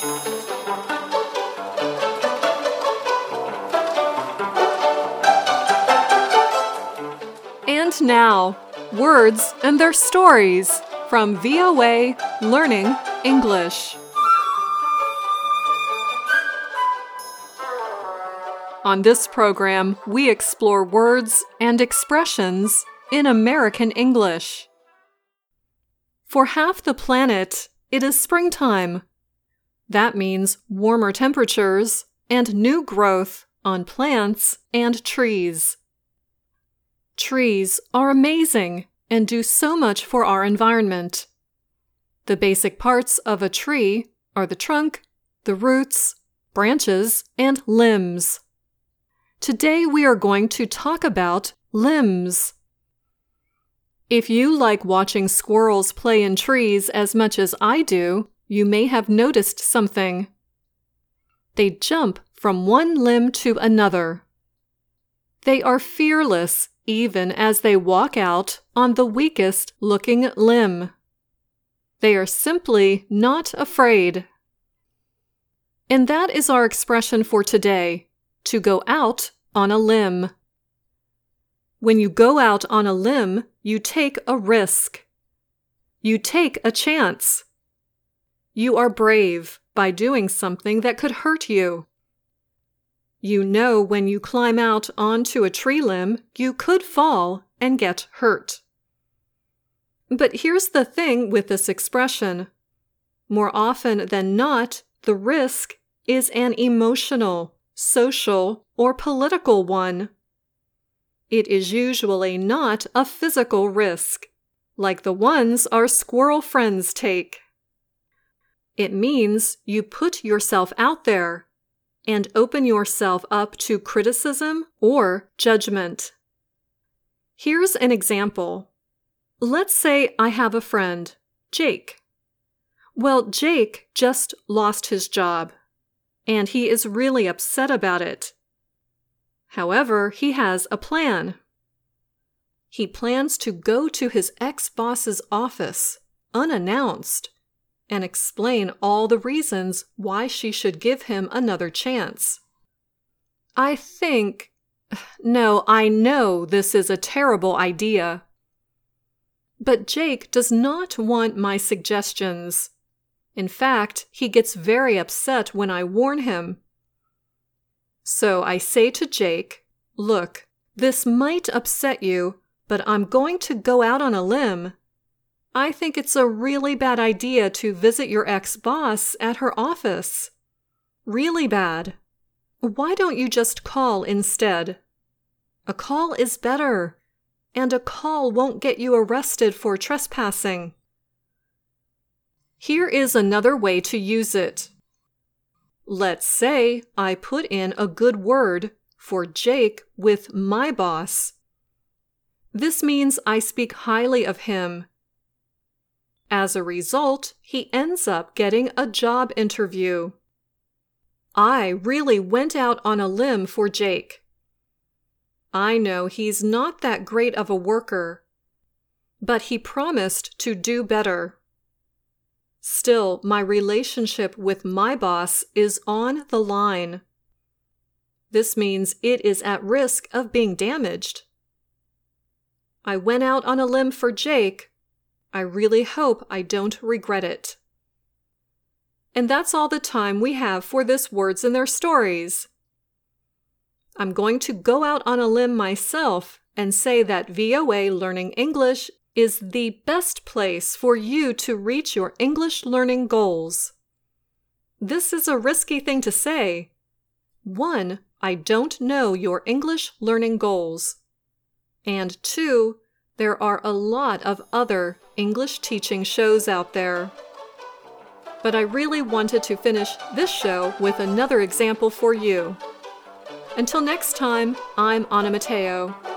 And now, words and their stories from VOA Learning English. On this program, we explore words and expressions in American English. For half the planet, it is springtime. That means warmer temperatures and new growth on plants and trees. Trees are amazing and do so much for our environment. The basic parts of a tree are the trunk, the roots, branches, and limbs. Today we are going to talk about limbs. If you like watching squirrels play in trees as much as I do, you may have noticed something. They jump from one limb to another. They are fearless even as they walk out on the weakest looking limb. They are simply not afraid. And that is our expression for today, to go out on a limb. When you go out on a limb, you take a risk. You take a chance. You are brave by doing something that could hurt you. You know when you climb out onto a tree limb, you could fall and get hurt. But here's the thing with this expression. More often than not, the risk is an emotional, social, or political one. It is usually not a physical risk, like the ones our squirrel friends take. It means you put yourself out there and open yourself up to criticism or judgment. Here's an example. Let's say I have a friend, Jake. Well, Jake just lost his job, and he is really upset about it. However, he has a plan. He plans to go to his ex-boss's office, unannounced, and explain all the reasons why she should give him another chance. I know this is a terrible idea. But Jake does not want my suggestions. In fact, he gets very upset when I warn him. So I say to Jake, "Look, this might upset you, but I'm going to go out on a limb. I think it's a really bad idea to visit your ex-boss at her office. Really bad. Why don't you just call instead? A call is better, and a call won't get you arrested for trespassing." Here is another way to use it. Let's say I put in a good word for Jake with my boss. This means I speak highly of him. As a result, he ends up getting a job interview. I really went out on a limb for Jake. I know he's not that great of a worker, but he promised to do better. Still, my relationship with my boss is on the line. This means it is at risk of being damaged. I went out on a limb for Jake. I really hope I don't regret it. And that's all the time we have for this Words and Their Stories. I'm going to go out on a limb myself and say that VOA Learning English is the best place for you to reach your English learning goals. This is a risky thing to say. 1, I don't know your English learning goals. And 2, there are a lot of other English teaching shows out there. But I really wanted to finish this show with another example for you. Until next time, I'm Anna Mateo.